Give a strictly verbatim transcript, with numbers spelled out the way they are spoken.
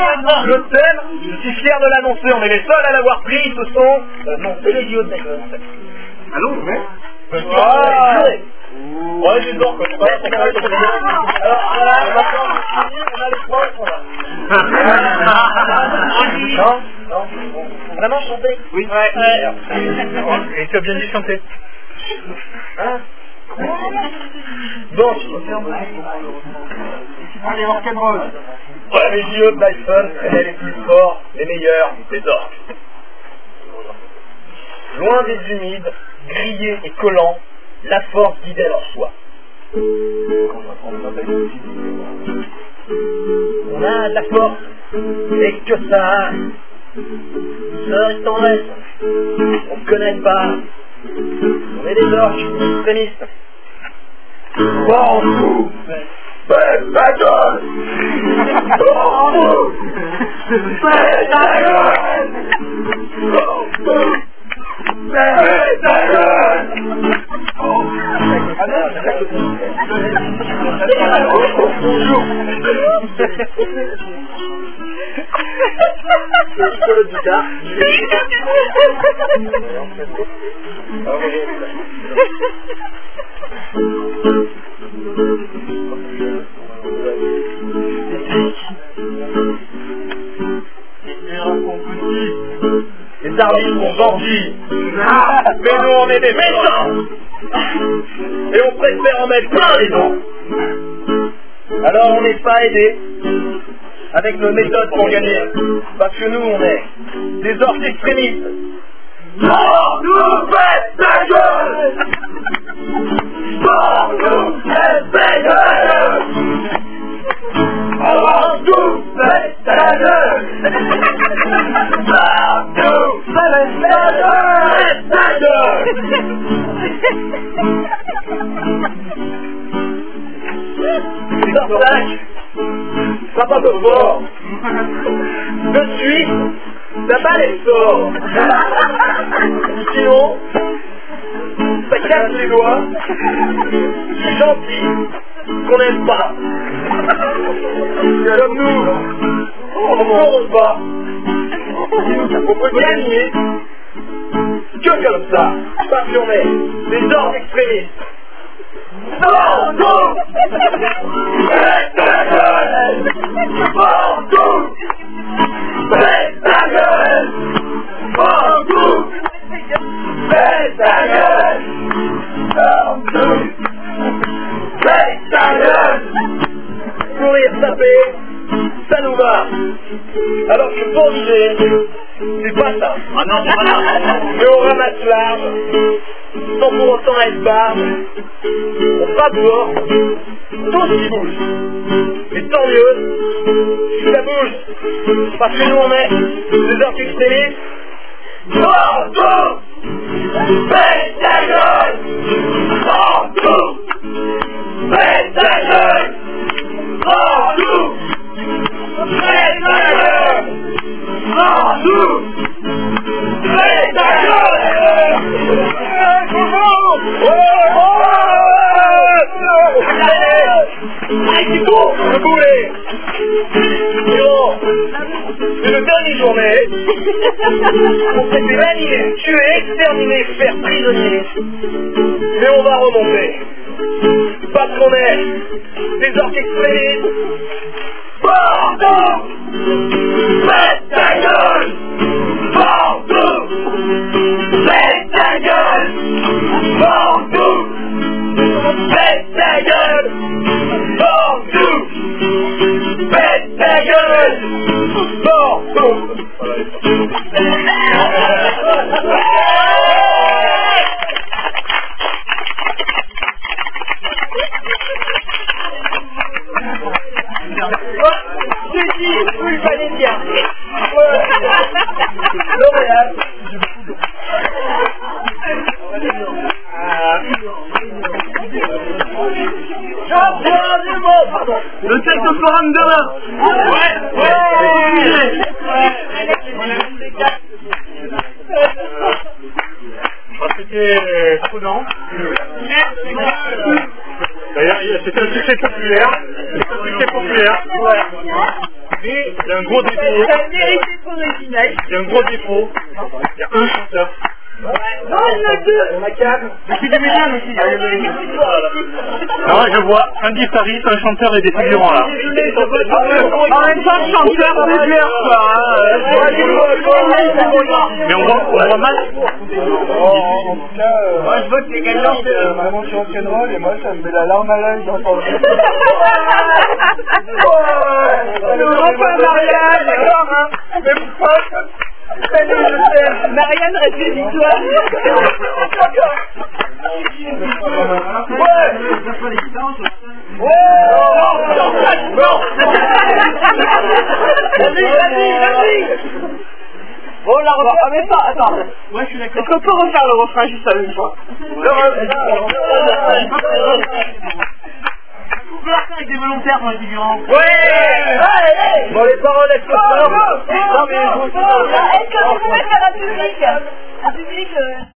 Le thème, je suis fier de l'annoncer, on est les seuls à l'avoir pris, ce sont... Euh, non, c'est les idiots de Bacon, en fait. Allô, ouais. Ah, ouais, j'ai peur, quoi. Je sais pas comment on va faire. Alors, voilà, maintenant, on a les proches, voilà. Non, non, vraiment chanter? Oui. Ouais. Et tu as bien dit chanter. Hein? Donc, Allez, rock'n'roll. ouais, les yeux de Bison, c'est les plus forts, les meilleurs, les orques. Loin des humides, grillés et collants, la force guidait leur choix. On a de la force, et que ça, sœurs et tendresse, on ne connaît pas, on est des orques extrémistes. Bon, vous, faites ta gueule! Bon, vous, faites ta gueule! Bon, vous, faites ta gueule! Bonjour! C'est le guitare. Les arbitres ont vendu. Mais nous on est des méchants. Et on préfère en mettre plein les dents. Alors on n'est pas aidé avec nos méthodes pour gagner. Parce que nous on est des orques extrémistes. Pour nous faites ta gueule! Pour nous faites ta gueule! Pour nous faites ta gueule! Pour nous faites ta gueule! Les orsacs, ça passe au fort. De suite, la balle est sort. Sinon, ça casse les doigts. C'est gentil qu'on n'aime pas. Comme nous, on ne compte pas. On peut gagner que comme ça, parce qu'on est des orques extrémistes. Bordeaux! Faites ta gueule! Bordeaux! Faites ta gueule! Bordeaux! Faites ta gueule! Bordeaux! Faites ta gueule! Courir, taper, ça nous va! Alors que pour viser, c'est pas ça! Oh non, non, non! Mais on ramasse l'arme, sans pour autant être barbe. On pas dehors, tout qui bouge. Mais tant mieux, si ça bouge, parce que nous on est des orques extrémistes. Bordeaux! Faites ta gueule! Bordeaux! Faites ta gueule! Bordeaux! Faites ta gueule! Bordeaux! Faites ta gueule! Allez, le boulet! C'est le dernier journée. On s'était manié, tuer, exterminer, faire prisonnier. Mais on va remonter. Parce qu'on est des orques extrémistes. Bordeaux! Faites ta gueule! Bordeaux! Faites ta gueule! Bordeaux! Faites ta gueule! Bordeaux! Faites ta gueule! Bordeaux! J'ai dit, vous le fallait bien. L'Oréal. Champion du monde, pardon. Le sexe forum demain. Ouais, ouais. C'était prudent. D'ailleurs, c'était un succès populaire. C'était un succès populaire. Ouais. Mais le, un gros défaut. Ça mérite d'être original. Il y a un gros défaut. Il y a un chanteur. Non, il y en a deux. Mais c'est des médias aussi. Non, je vois un guitariste, un chanteur et des figurants là. En même temps, chanteur, doubleur, quoi. Mais on voit, on voit mal. Moi, je vote les gagnants. Vraiment, je suis rock'n'roll et moi, ça me met la larme à l'œil d'entendre. Enfin, Marianne, d'accord, hein. Mais pourquoi? Salut, je t'aime. Marianne, répétis-toi. Bon, la refrain. Ah, mais pas, attends. Ouais, je suis d'accord. Est-ce qu'on peut refaire le refrain juste à une fois? On peut la faire avec des volontaires dans les figurants. Ouais. Bon, les paroles, elles sont fortes. Non, mais Est-ce que vous pouvez faire un public? Un public...